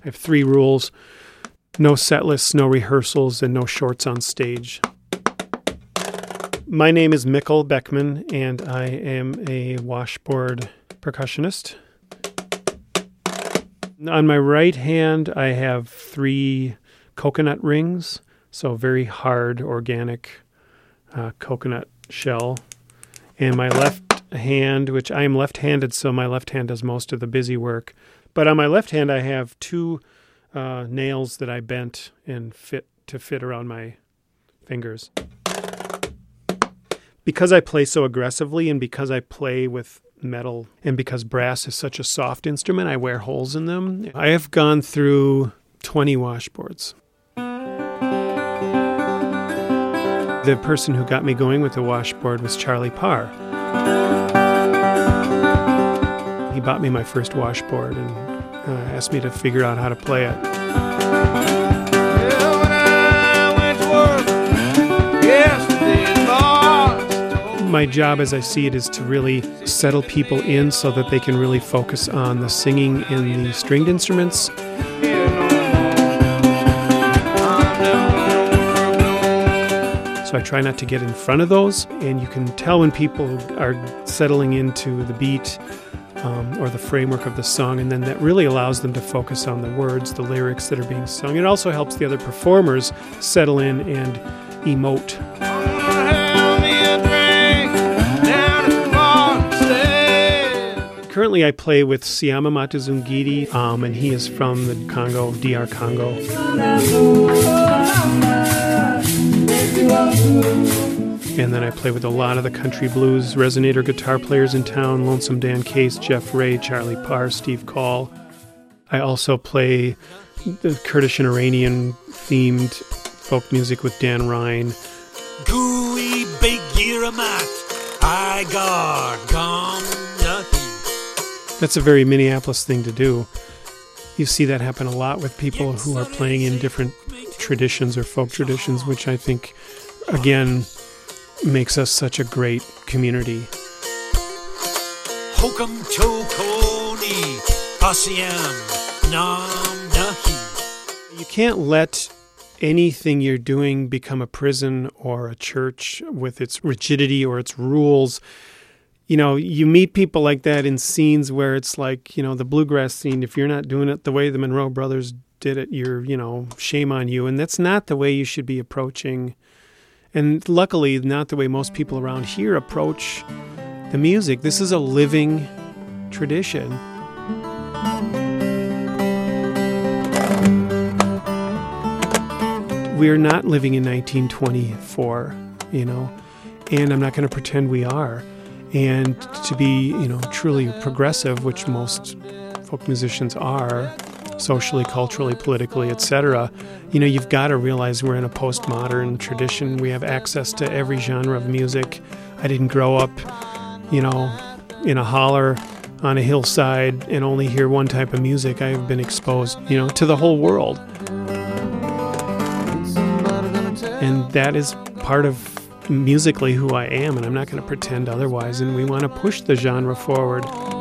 have 3 rules: no set lists, no rehearsals, and no shorts on stage. My name is Mikkel Beckman, and I am a washboard percussionist. On my right hand, I have 3 coconut rings, so very hard, organic coconut shell. And my left hand, which I am left-handed, so my left hand does most of the busy work. But on my left hand, I have 2 nails that I bent and fit around my fingers. Because I play so aggressively and because I play with metal and because brass is such a soft instrument, I wear holes in them. I have gone through 20 washboards. The person who got me going with the washboard was Charlie Parr. He bought me my first washboard and asked me to figure out how to play it. Well, when I went to work yesterday, my job, as I see it, is to really settle people in so that they can really focus on the singing and the stringed instruments. So I try not to get in front of those, and you can tell when people are settling into the beat or the framework of the song, and then that really allows them to focus on the words, the lyrics that are being sung. It also helps the other performers settle in and emote. Currently, I play with Siama Matuzungiri, and he is from the Congo, DR Congo. And then I play with a lot of the country blues resonator guitar players in town: Lonesome Dan Case, Jeff Ray, Charlie Parr, Steve Call. I also play the Kurdish and Iranian themed folk music with Dan Ryan. Gooey Begiramat, I got gone. That's a very Minneapolis thing to do. You see that happen a lot with people who are playing in different traditions or folk traditions, which I think, again, makes us such a great community. You can't let anything you're doing become a prison or a church with its rigidity or its rules. You know, you meet people like that in scenes where it's like, you know, the bluegrass scene. If you're not doing it the way the Monroe Brothers did it, you're, you know, shame on you. And that's not the way you should be approaching. And luckily, not the way most people around here approach the music. This is a living tradition. We're not living in 1924, you know, and I'm not going to pretend we are. And to be, you know, truly progressive, which most folk musicians are, socially, culturally, politically, etc., you know, you've got to realize we're in a postmodern tradition. We have access to every genre of music. I didn't grow up, you know, in a holler on a hillside and only hear one type of music. I have been exposed, you know, to the whole world. And that is part of musically who I am, and I'm not going to pretend otherwise, and we want to push the genre forward.